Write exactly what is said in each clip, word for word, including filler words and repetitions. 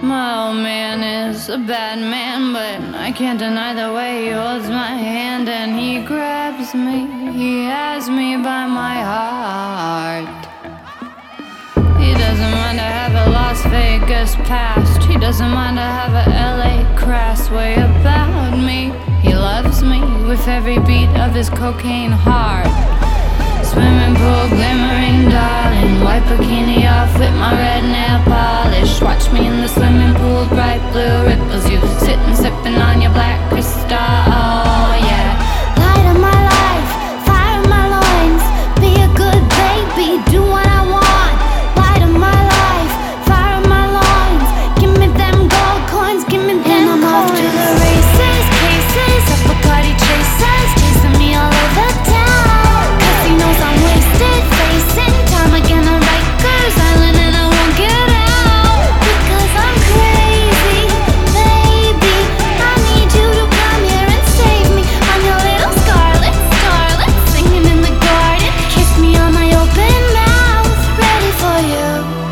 My old man is a bad man, but I can't deny the way he holds my hand and he grabs me. He has me by my heart. He doesn't mind to have a Las Vegas past. He doesn't mind to have a L A crass way about me. He loves me with every beat of his cocaine heart. Swimming pool glimmering, darling. White bikini off with my red nail polish. Watch me in the swimming pool, bright blue ripples. You sitting sipping on your black crystal, oh yeah. Light of my life, fire of my loins. Be a good baby, do what I want. Light of my life, fire of my loins. Give me them gold coins, give me them coins. And I'm off to the races, cases of Bacardi chasers, chasing me all over town. Casinos I'm wasted, facing time again on Rikers Island, and I won't get out because I'm crazy, baby. I need you to come here and save me. I'm your little scarlet, scarlet, singing in the garden. Kiss me on my open mouth, ready for you.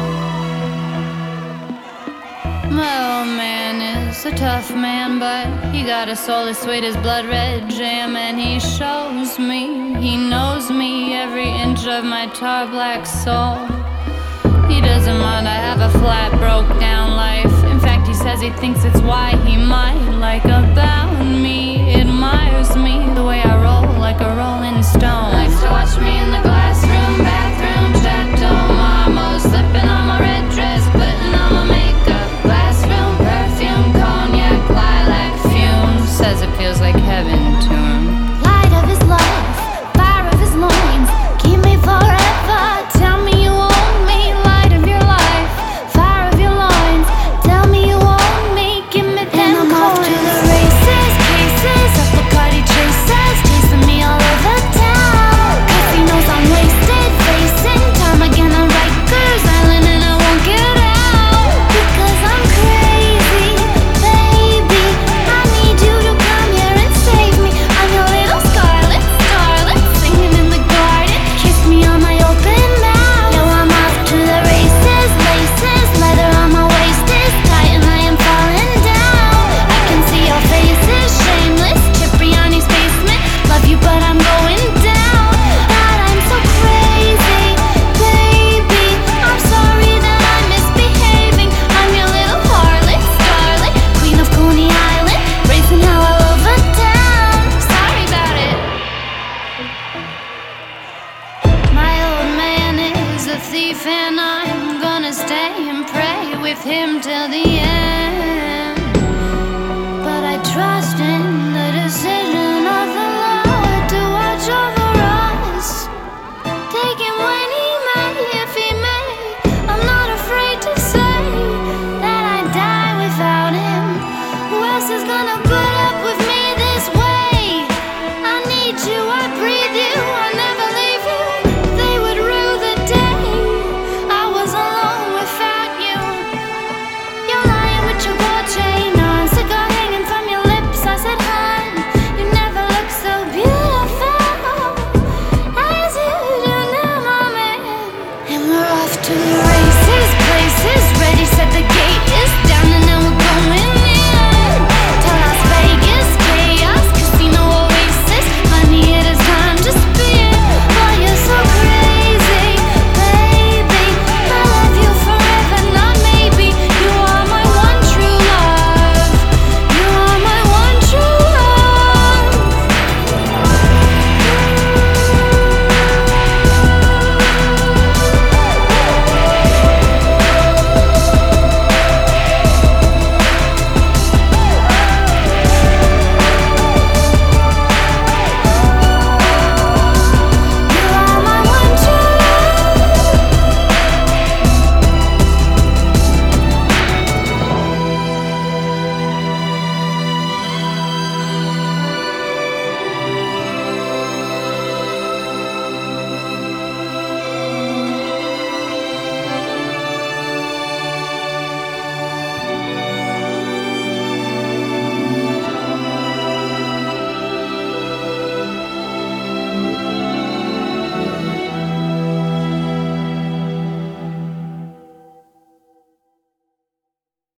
My old man is a tough man, but he got a soul as sweet as blood red jam. And he shows me, he knows me, every inch of my tar black soul. He doesn't mind I have a flat, broke down life. In fact, he says he thinks it's why he might like about me. Admires me, the way I roll like a rolling stone. Likes to watch me in the glass room, bathroom, chateau marmot, slipping on my red dress, putting on my makeup. Glass room, perfume, cognac, lilac fumes. Says it feels like heaven to him. Light of his love, fire of his loins. Keep me forever, tell me you own me. Light of your life, fire of your loins. Tell me you own me, give me them coins. And I'm off to the races, cases of Bacardi chasers, chasing me all over town. Casinos I'm wasted, facing time again on Rikers Island, and I won't get out because I'm crazy, baby. I need you to come here and save me. I'm your little scarlet, scarlet, singing in the garden. Kiss me on my open mouth. Yo, I'm off to the races, laces, leather on my waist is tight, and I am falling down. I can see your faces, shameless, Cipriani's basement. Love you, but I'm going down. God, I'm so crazy, baby. I'm sorry that I'm misbehaving. I'm your little harlot, starlet, queen of Coney Island, racing hell all over town. Sorry about it. My old man is a thief, and I'm gonna stay and pray with him till the end. But I trust him.